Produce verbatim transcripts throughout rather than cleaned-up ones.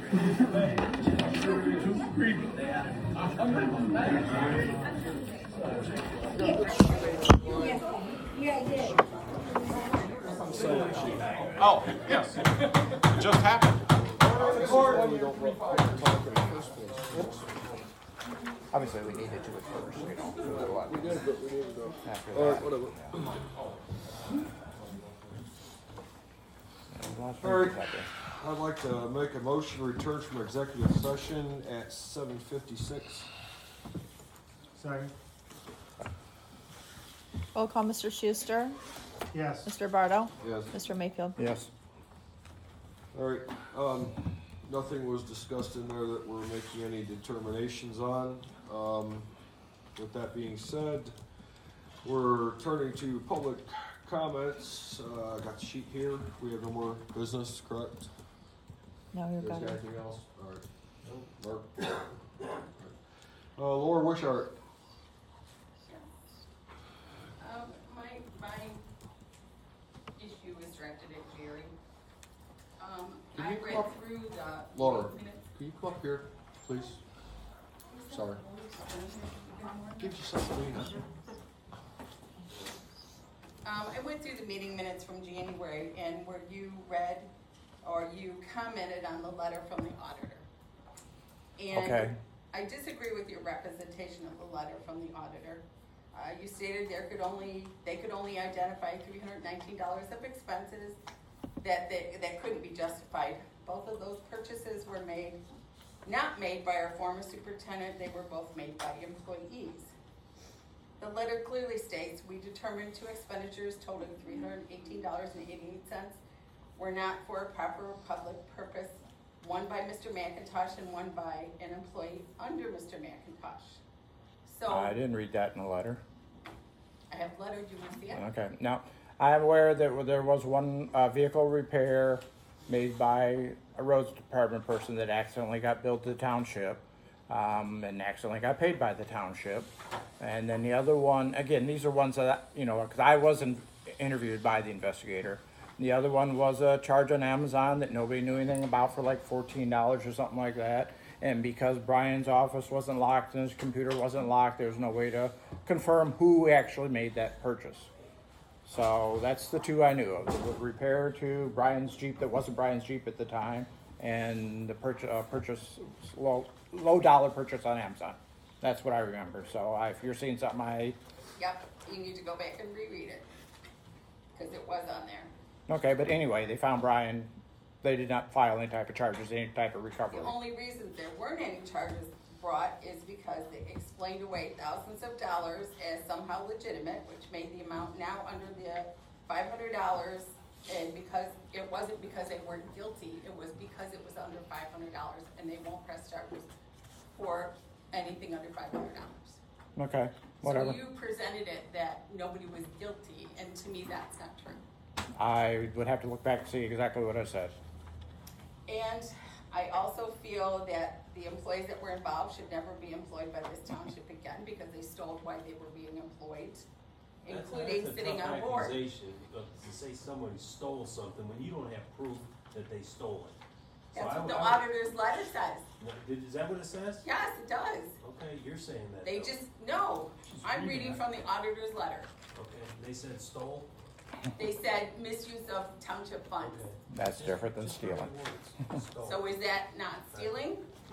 Oh, yes. It just happened. Obviously, we need to do it first, you know. We did, but we didn't go. After All right, that. whatever. Last All one, right. second. I'd like to make a motion to return from executive session at seven fifty-six. Second. Roll call, Mister Schuster, Yes. Mister Bardo, Yes. Mister Mayfield. Yes. All right, um, nothing was discussed in there that we're making any determinations on. Um, with that being said, we're turning to public comments. Uh, I got the sheet here. We have no more business, correct? No, you're You guys good. got anything else? All right. Mark? Uh, Laura Wishart. Um, my, my issue is directed at Jerry. Um, Can I you come read up? through the. Laura, minutes. can you come up here, please? Sorry. Give yourself a minute. Um, I went through the meeting minutes from January and where you read or you commented on the letter from the auditor. Okay. And I disagree with your representation of the letter from the auditor. Uh, you stated there could only, they could only identify three hundred nineteen dollars of expenses that, that, that couldn't be justified. Both of those purchases were made, not made by our former superintendent, they were both made by employees. The letter clearly states, we determined two expenditures totaling three hundred eighteen dollars and eighty-eight cents were not for a proper public purpose, one by Mister McIntosh and one by an employee under Mister McIntosh. So, I didn't read that in the letter. I have lettered you with the Okay. Now, I'm aware that there was one uh, vehicle repair made by a roads department person that accidentally got billed to the township. Um, and accidentally got paid by the township. And then the other one, again, these are ones that, you know, because I wasn't interviewed by the investigator. The other one was a charge on Amazon that nobody knew anything about for like fourteen dollars or something like that. And because Brian's office wasn't locked and his computer wasn't locked, there was no way to confirm who actually made that purchase. So that's the two I knew of. The repair to Brian's Jeep that wasn't Brian's Jeep at the time, and the purchase, uh, purchase low, low dollar purchase on Amazon. That's what I remember. So I, if you're seeing something, I Yep, you need to go back and reread it, because it was on there. okay. But anyway, they found Brian. They did not file any type of charges, any type of recovery. The only reason there weren't any charges brought is because they explained away thousands of dollars as somehow legitimate, which made the amount now under the five hundred dollars. And because it wasn't because they weren't guilty, it was because it was under five hundred dollars, and they won't press charges for anything under five hundred dollars. Okay, whatever. So you presented it that nobody was guilty, and to me, that's not true. I would have to look back and see exactly what I said. And I also feel that the employees that were involved should never be employed by this township again because they stole while they were being employed, including That's a sitting tough on board. accusation, uh, to say somebody stole something when you don't have proof that they stole it. So That's I- what the I- auditor's letter says. No, did- Is that what it says? Yes, it does. Okay, you're saying that. They though. just, no, I'm reading from the auditor's letter. Okay, they said stole? They said misuse of township funds. Okay. That's different than stealing. Stole. So is that not stealing?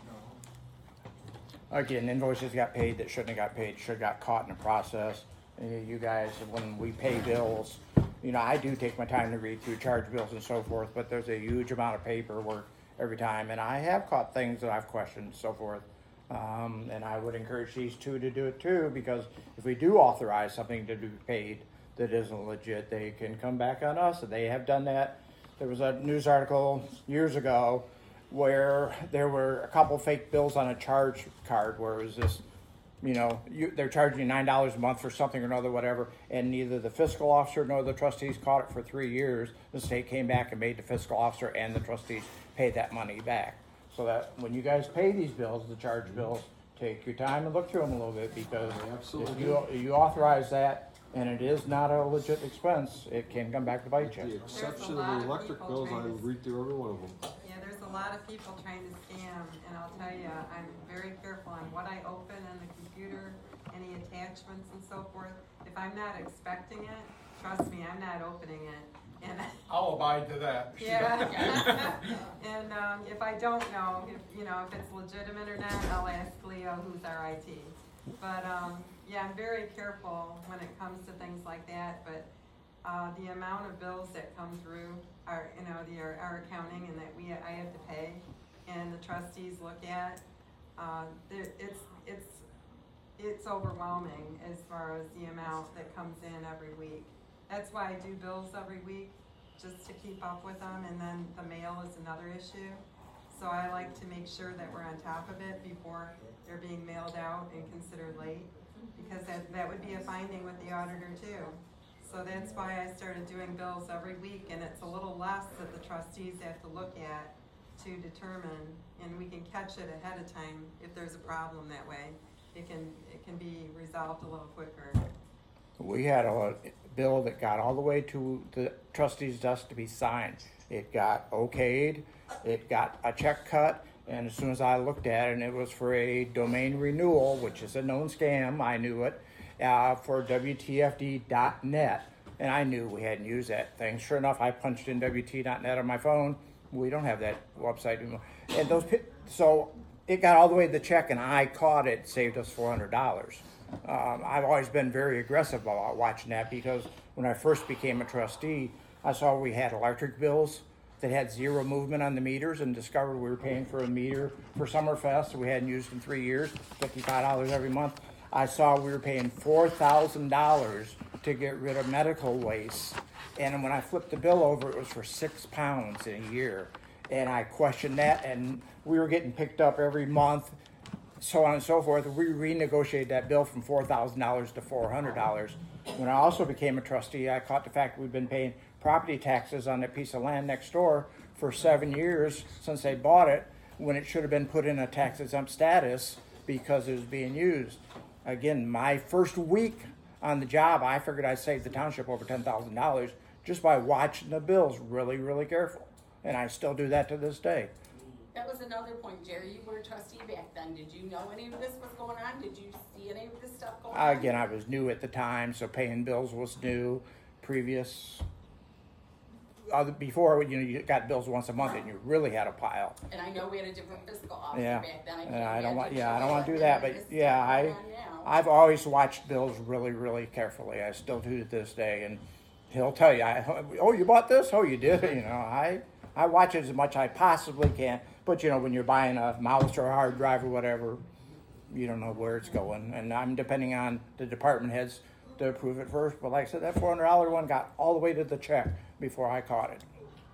Again, invoices got paid that shouldn't have got paid, should have got caught in the process. And you guys, when we pay bills, you know, I do take my time to read through charge bills and so forth, but there's a huge amount of paperwork every time. And I have caught things that I've questioned and so forth. Um, and I would encourage these two to do it too, because if we do authorize something to be paid that isn't legit, they can come back on us. And they have done that. There was a news article years ago where there were a couple fake bills on a charge card where it was this, you know, you, they're charging you nine dollars a month for something or another, whatever, and neither the fiscal officer nor the trustees caught it for three years. The state came back and made the fiscal officer and the trustees pay that money back. So that when you guys pay these bills, the charge bills, take your time and look through them a little bit, because Absolutely. if you, if you authorize that and it is not a legit expense, it can come back to bite The you. exception of the electric bills, I read through every one of them. Yeah, there's a lot of people trying to scam, and I'll tell you, I'm very careful on what I open on the computer, any attachments and so forth. If I'm not expecting it, trust me, I'm not opening it. And I'll abide to that. yeah. And um, if I don't know, if you know, if it's legitimate or not, I'll ask Leo, who's our I T. But um, yeah, I'm very careful when it comes to things like that. But uh, the amount of bills that come through our, you know, the our, our accounting and that we I have to pay, and the trustees look at, uh, there- it's it's it's overwhelming as far as the amount that comes in every week. That's why I do bills every week, just to keep up with them, and then the mail is another issue. So I like to make sure that we're on top of it before they're being mailed out and considered late, because that, that would be a finding with the auditor too. So that's why I started doing bills every week, and it's a little less that the trustees have to look at to determine, and we can catch it ahead of time if there's a problem that way. It can, it can be resolved a little quicker. We had a bill that got all the way to the trustee's desk to be signed. It got okayed, it got a check cut, and as soon as I looked at it, and it was for a domain renewal, which is a known scam, I knew it, uh, for W T F D dot net, and I knew we hadn't used that thing. Sure enough, I punched in W T dot net on my phone. We don't have that website anymore. And those, so it got all the way to the check, and I caught it, saved us four hundred dollars. Um, I've always been very aggressive about watching that, because when I first became a trustee, I saw we had electric bills that had zero movement on the meters, and discovered we were paying for a meter for Summerfest that we hadn't used in three years, fifty-five dollars every month. I saw we were paying four thousand dollars to get rid of medical waste, and when I flipped the bill over, it was for six pounds in a year. And I questioned that, and we were getting picked up every month, so on and so forth. We renegotiated that bill from four thousand dollars to four hundred dollars. When I also became a trustee, I caught the fact we've been paying property taxes on that piece of land next door for seven years since they bought it, when it should have been put in a tax exempt status because it was being used. Again, my first week on the job, I figured I saved the township over ten thousand dollars just by watching the bills really, really careful. And I still do that to this day. That was another point, Jerry. You were a trustee back then. Did you know any of this was going on? Did you see any of this stuff going on? Again, I was new at the time, so paying bills was new. Previous, other, before, you know, you got bills once a month and you really had a pile. And I know we had a different fiscal officer Yeah, back then. I and can't I don't want, imagine yeah, I don't what want to do they're that, doing. but This yeah, stuff I, going on now. I've always watched bills really, really carefully. I still do to this day, and he'll tell you, I, oh, you bought this? Oh, you did? You know, I, I watch it as much as I possibly can. But you know, when you're buying a mouse or a hard drive or whatever, you don't know where it's going, and I'm depending on the department heads to approve it first. But like I said, that four hundred dollar one got all the way to the check before I caught it.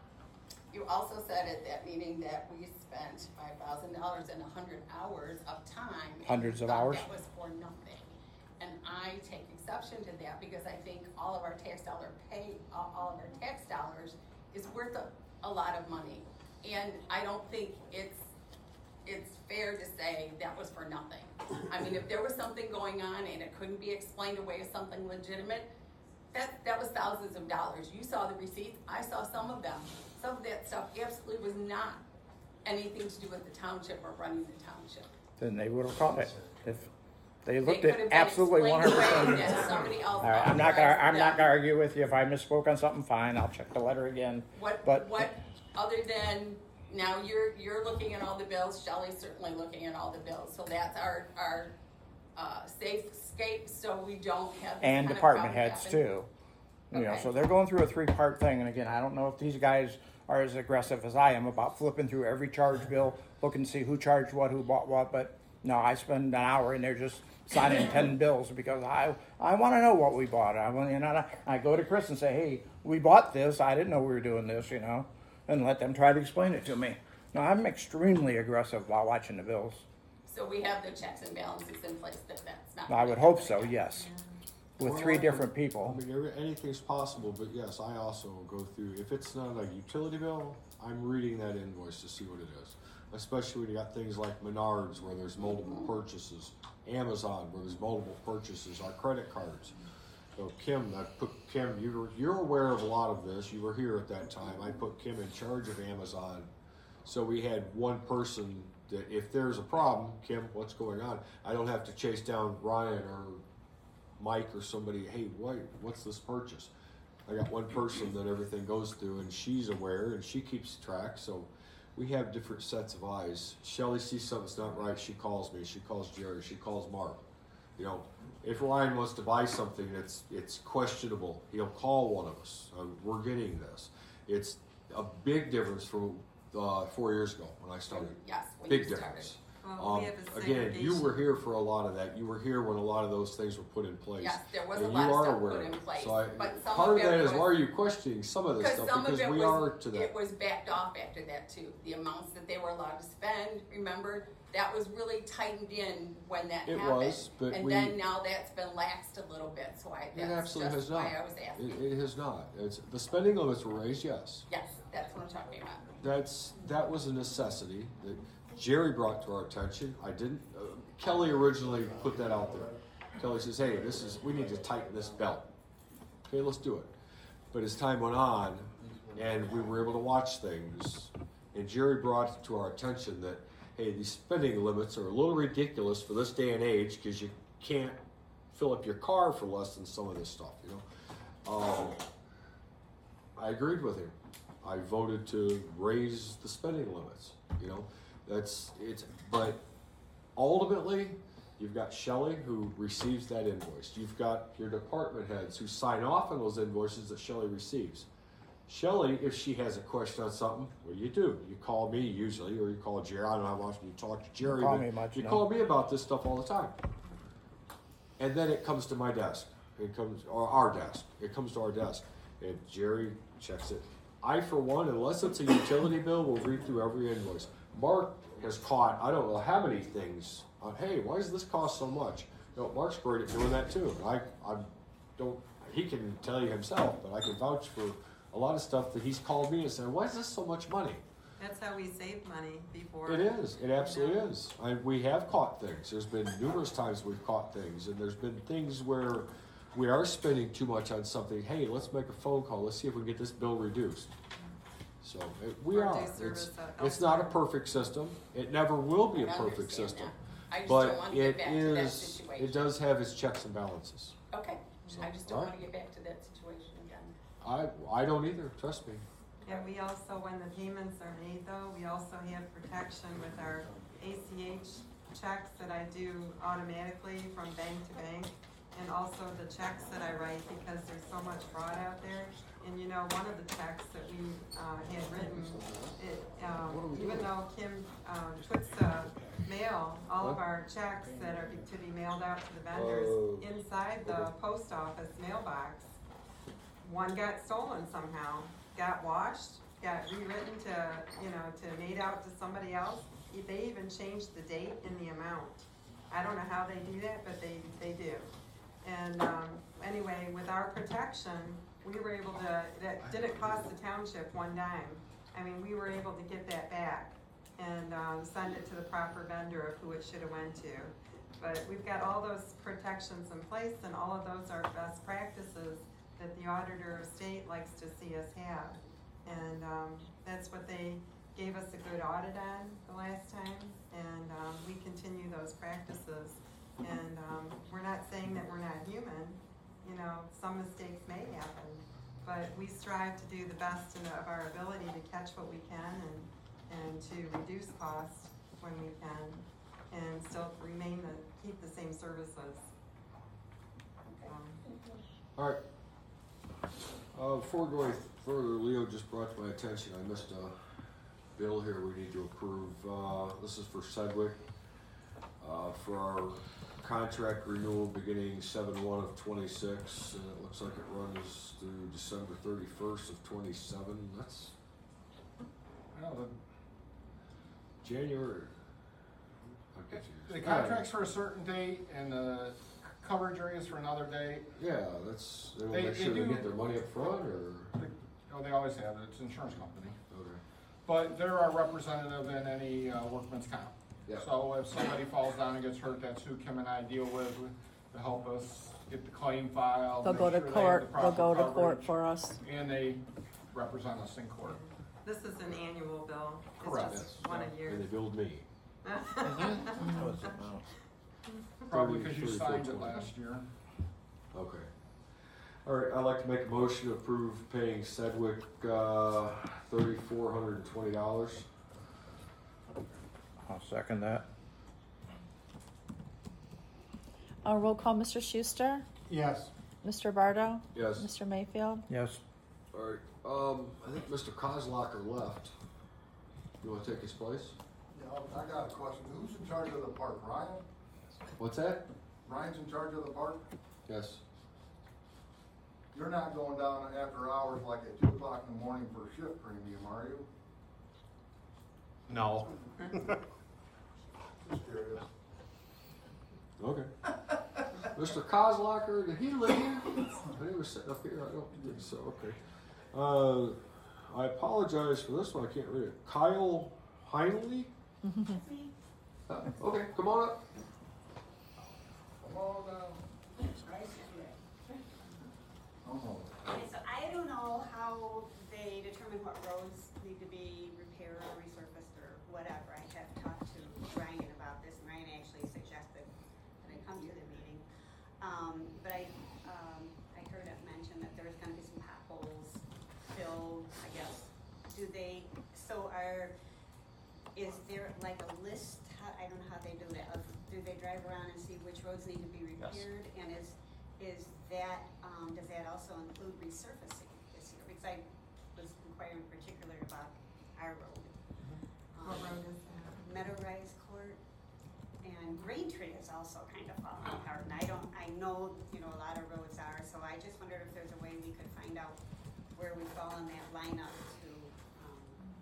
You also said at that meeting that we spent five thousand dollars and a hundred hours of time. and Hundreds you of thought hours? That was for nothing. And I take exception to that, because I think all of our tax dollar pay, all all of our tax dollars is worth a, a lot of money. And I don't think it's, it's fair to say that was for nothing. I mean, if there was something going on and it couldn't be explained away as something legitimate, that, that was thousands of dollars. You saw the receipts, I saw some of them. Some of that stuff absolutely was not anything to do with the township or running the township. Then they would have caught it if they They looked could at have been absolutely one explained hundred away percent. that somebody else All right, I'm not gonna, authorized I'm not them. gonna argue with you. If I misspoke on something, fine, I'll check the letter again. What, But what, other than, now you're, you're looking at all the bills, Shelley's certainly looking at all the bills, so that's our, our, uh, safe escape, so we don't have this and kind of department problem heads happen. too. You know, Okay. so they're going through a three-part thing, and again, I don't know if these guys are as aggressive as I am about flipping through every charge bill, looking to see who charged what, who bought what, but no, I spend an hour in there just signing ten bills because I, I wanna know what we bought. I want, you know, I go to Chris and say, hey, we bought this, I didn't know we were doing this, you know, and let them try to explain it to me. No, I'm extremely aggressive while watching the bills. So we have the checks and balances in place that that's not. I would hope so, yes, with Well, three I can- different people. I mean, every- anything's possible, but yes, I also go through, if it's not a utility bill, I'm reading that invoice to see what it is. Especially when you got things like Menards where there's multiple purchases, Amazon where there's multiple purchases, our credit cards. So Kim, I put Kim, you're, you're aware of a lot of this, you were here at that time, I put Kim in charge of Amazon So we had one person that if there's a problem, Kim, what's going on? I don't have to chase down Ryan or Mike or somebody, hey, why, what's this purchase? I got one person that everything goes through and she's aware and she keeps track. So we have different sets of eyes. Shelley sees something's not right, she calls me, she calls Jerry, she calls Mark. You know, if Ryan wants to buy something that's it's questionable, he'll call one of us. Uh, we're getting this. It's a big difference from uh, four years ago when I started. Yes, when Big you started. difference. Well, Um, we have a again, you segregation. were here for a lot of that. You were here when a lot of those things were put in place. Yes, there was and a you lot of are stuff aware. put in place, So I, but some part of of that it is why was- are you questioning some of this Because stuff? some of Because it we was, are to that. it was backed off after that too. The amounts that they were allowed to spend, remember, that was really tightened in when that It happened. was, but And we- then now that's been laxed a little bit, so I, It that's absolutely just has not. why I was asking. It, it has not. It's, the spending limits were raised, yes. Yes, that's what I'm talking about. That's that was a necessity that Jerry brought to our attention. I didn't. Uh, Kelly originally put that out there. Kelly says, "Hey, this is we need to tighten this belt." Okay, let's do it. But as time went on, and we were able to watch things, and Jerry brought it to our attention that, hey, these spending limits are a little ridiculous for this day and age because you can't fill up your car for less than some of this stuff. You know, um, I agreed with him. I voted to raise the spending limits. You know, that's it's. But ultimately, you've got Shelley who receives that invoice. You've got your department heads who sign off on those invoices that Shelley receives. Shelley, if she has a question on something, what do you do? You call me usually, or you call Jerry. I don't know how often you talk to Jerry, Call but me much, you no. call me about this stuff all the time. And then it comes to my desk. It comes, or our desk. It comes to our desk, and Jerry checks it. I, for one, unless it's a utility bill, will read through every invoice. Mark has caught, I don't know how many things. On, hey, why does this cost so much? You know, Mark's great at doing that too. I, I don't. He can tell you himself, but I can vouch for a lot of stuff that he's called me and said, "Why is this so much money?" That's how we saved money before. It is. It absolutely is. I, we have caught things. There's been numerous times we've caught things, and there's been things where we are spending too much on something. Hey, let's make a phone call. Let's see if we can get this bill reduced. So it, we Or do are. service It's, out- it's not a elsewhere. perfect system. It never will be a I perfect understand system. that. I just But don't want to it get back to that is. situation. It does have its checks and balances. Okay, So, I just don't alright. want to get back to that situation again. I I don't either. Trust me. Yeah, we also, when the payments are made though, we also have protection with our A C H checks that I do automatically from bank to bank. And also the checks that I write because there's so much fraud out there. And you know, one of the checks that we, uh, had written, it, um, even though Kim, um, puts, uh, mail, all of our checks that are to be mailed out to the vendors Oh. inside the post office mailbox, one got stolen somehow, got washed, got rewritten to, you know, to made out to somebody else. They even changed the date and the amount. I don't know how they do that, but they, they do. And, um, anyway, with our protection, we were able to, that didn't cost the township one dime. I mean, we were able to get that back and, um, send it to the proper vendor of who it should have went to. But we've got all those protections in place and all of those are best practices that the auditor of state likes to see us have. And, um, that's what they gave us a good audit on the last time, and, um, we continue those practices. And, um, we're not saying that we're not human, you know, some mistakes may happen, but we strive to do the best in, of our ability to catch what we can and, and to reduce costs when we can, and still remain the, keep the same services. Um, All right. Uh, before going further, Leo just brought to my attention, I missed a bill here we need to approve. Uh, this is for Sedgwick, uh, for our contract renewal beginning seven one of twenty-six, and it looks like it runs through December thirty-first of twenty-seven. That's Well, the- January. I'll get you. The contract's for a certain date and the coverage areas for another date. Yeah, that's, they will They- make they sure they do- get their money up front, or? Oh, they always have, it's an insurance company. Okay. But they're our representative in any uh, workman's comp. Yeah. So if somebody falls down and gets hurt, that's who Kim and I deal with to help us get the claim filed. They'll make go to sure they have court, the they'll proper go to court coverage, for us. And they represent us in court. This is an annual bill. It's Correct. just Yes. one a year. And they billed me. Probably because you thirty, signed thirty-four, it twenty. last year. Okay. All right, I'd like to make a motion to approve paying Sedgwick, uh, thirty-four hundred and twenty dollars. I'll second that. Uh, roll call, Mister Schuster, Yes. Mister Bardo, Yes. Mister Mayfield. Yes. All right, um, I think Mister Kozlocker left. You wanna take his place? Yeah, I got a question. Who's in charge of the park? Ryan? What's that? Ryan's in charge of the park? Yes. You're not going down after hours like at two o'clock in the morning for shift premium, are you? No. Just curious. Okay. Mister Kozlocker, did he live here? He was sitting up here, I don't think so, okay. Uh, I apologize for this one, I can't read it. Kyle Heinley? Uh, okay, come on up. Come on down. Oh, Okay, so I don't know how they determine what roads need to be repaired or resurfaced or whatever. I have talked to Ryan about this, and Ryan actually suggested that I come to the meeting. Um, but I, um, I heard it mentioned that there was gonna be some potholes filled, I guess. Do they, so are, is there like a list, how, I don't know how they do that, of, do they drive around and see which roads need to be repaired? And is, is that, um, does that also include resurfacing this year? Because I was inquiring particularly about our road. What Um, road is that? Meadow Rise Court and Green Tree is also kind of falling apart. And I don't, I know, you know, a lot of roads are, so I just wondered if there's a way we could find out where we fall in that lineup to, um,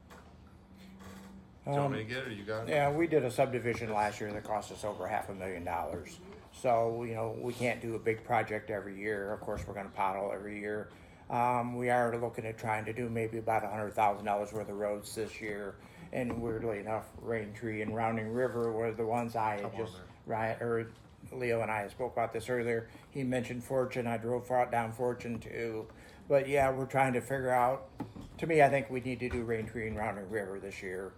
Do you want Um, me to get it, or you got it? Yeah, we did a subdivision last year that cost us over half a million dollars. So, you know, we can't do a big project every year. Of course, we're gonna pothole every year. Um, we are looking at trying to do maybe about a hundred thousand dollars worth of roads this year. And weirdly enough, Rain Tree and Rounding River were the ones I had Come on just, there. right, or Leo and I spoke about this earlier. He mentioned Fortune, I drove far down Fortune too. But yeah, we're trying to figure out, to me, I think we need to do Rain Tree and Rounding River this year.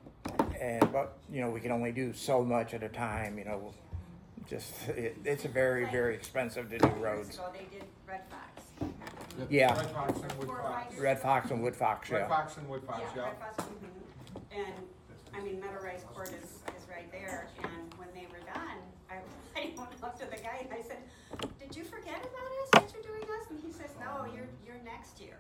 And, but, you know, we can only do so much at a time, you know, just, it, it's very, very expensive to do years roads. ago, they did Red Fox. Yeah, Red Fox and Wood Four or Fox. five years Red Fox and Wood Fox, Red yeah. Fox and Wood Fox, yeah. Red Fox, mhm. And, I mean, Meadow Rise Court is, is right there, and when they were done, I, I went up to the guy and I said, did you forget about us, that you're doing this? And he says, no, you're, you're next year.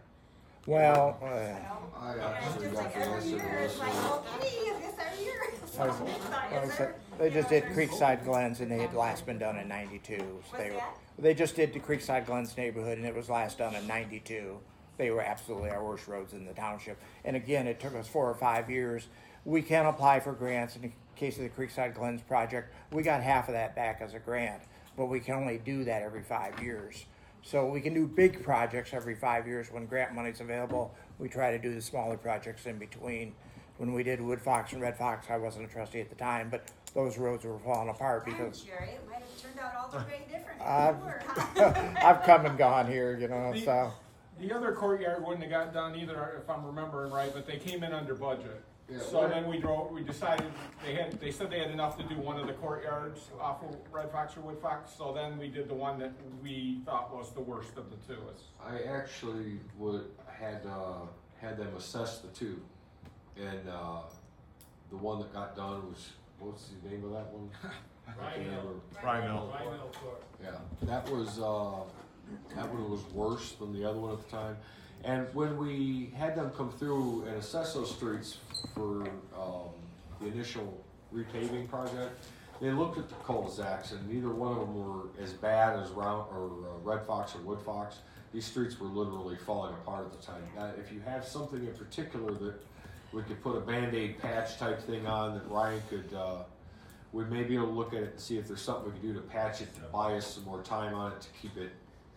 Well, uh, So, I and it's actually just got like the every answer to year, it's this like, one. okay, is this our year? So I it's was- not- I is was- there- they you just know, did there's- Creekside Glens and they had last been done in ninety-two. So What's they were, that? they just did the Creekside Glens neighborhood and it was last done in ninety-two. They were absolutely our worst roads in the township. And again, it took us four or five years. We can apply for grants in the case of the Creekside Glens project. We got half of that back as a grant, but we can only do that every five years. So we can do big projects every five years when grant money's available. We try to do the smaller projects in between. When we did Wood Fox and Red Fox, I wasn't a trustee at the time, but those roads were falling apart Darn, because Jerry, it might have turned out all the way different if I've- you were, huh? I've come and gone here, you know, so. The other courtyard wouldn't have got done either, if I'm remembering right, but they came in under budget. Yeah, So well- then we drove, we decided, they had, they said they had enough to do one of the courtyards off of Red Fox or Wood Fox, so then we did the one that we thought was the worst of the two. It's- I actually would, had, uh, had them assess the two. And, uh, the one that got done was, what's the name of that one? I can't remember. Rhino. Yeah, that was, uh, that one was worse than the other one at the time. And when we had them come through and assess those streets for, um, the initial repaving project, they looked at the cul-de-sacs and neither one of them were as bad as Round, or uh, Red Fox or Wood Fox. These streets were literally falling apart at the time. Now, if you have something in particular that we could put a Band-Aid patch type thing on that Ryan could, uh, we may be able to look at it and see if there's something we could do to patch it, to buy us some more time on it, to keep it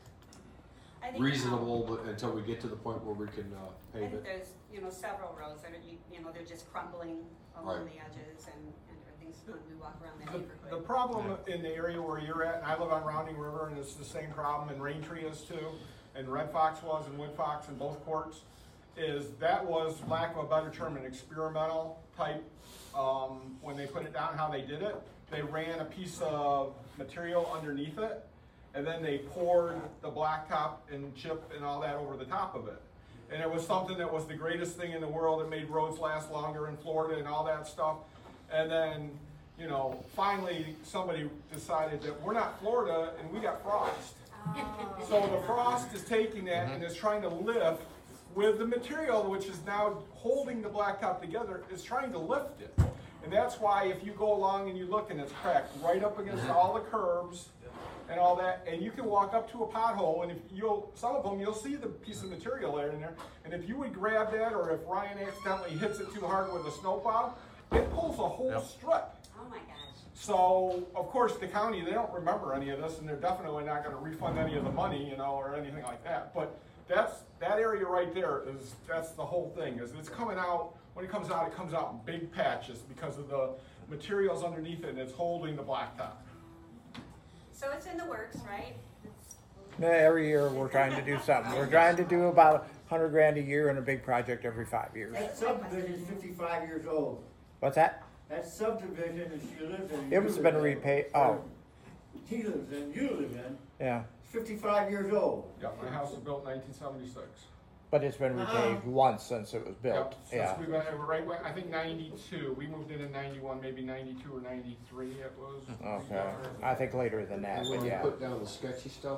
I think, um, reasonable, but until we get to the point where we can, uh, I pave think it. there's, you know, several roads that are, you, you know, they're just crumbling along Right. the edges and, and everything's, when we walk around the The, neighborhood. the problem in the area where you're at, and I live on Rounding River, and it's the same problem, and Rain Tree is too, and Red Fox was, and Wood Fox, and both courts, is that was, lack of a better term, an experimental type, um, when they put it down, how they did it. They ran a piece of material underneath it, and then they poured the blacktop and chip and all that over the top of it. And it was something that was the greatest thing in the world. It made roads last longer in Florida and all that stuff. And then, you know, finally somebody decided that we're not Florida and we got frost. So the frost is taking that and is trying to lift with the material, which is now holding the blacktop together, is trying to lift it. And that's why if you go along and you look and it's cracked right up against all the curbs and all that, and you can walk up to a pothole, and if you'll, some of them, you'll see the piece of material there in there, and if you would grab that, or if Ryan accidentally hits it too hard with a snowplow, it pulls a whole strip. Oh my gosh. So, of course, the county, they don't remember any of this, and they're definitely not gonna refund any of the money, you know, or anything like that. But that's, that area right there is, that's the whole thing, is it's coming out, when it comes out, it comes out in big patches because of the materials underneath it, and it's holding the blacktop. So it's in the works, right? It's- Yeah, every year we're trying to do something. We're trying to do about a hundred grand a year and a big project every five years. That subdivision is fifty-five years old. What's that? That subdivision that she lives in. It was you been live in, repaid, oh, He lives in, you live in, yeah, it's fifty-five years old. Yeah, my house was built in nineteen seventy-six. but it's been repaved once since it was built, Yep, yeah. since we've been, right, when- I think ninety-two, we moved in in ninety-one, maybe ninety-two or ninety-three it was. Okay, I think later than that, but yeah. Put down the sketchy stuff.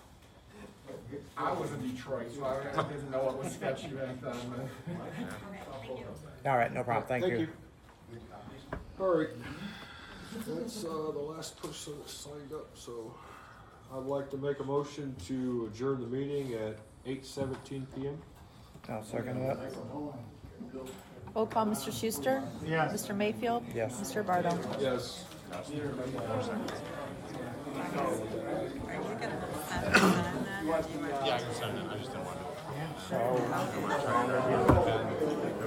I was in Detroit, so I I didn't know it was sketchy back then. but- Okay, thank you. All right, no problem, thank you. All right, that's, uh, the last person that signed up, so I'd like to make a motion to adjourn the meeting at eight seventeen P M. I'll second that. Roll call, Mister Schuster? Yes. Mister Mayfield? Yes. Mister Bardo? Yes. Are you gonna send it on that, or do you want? So,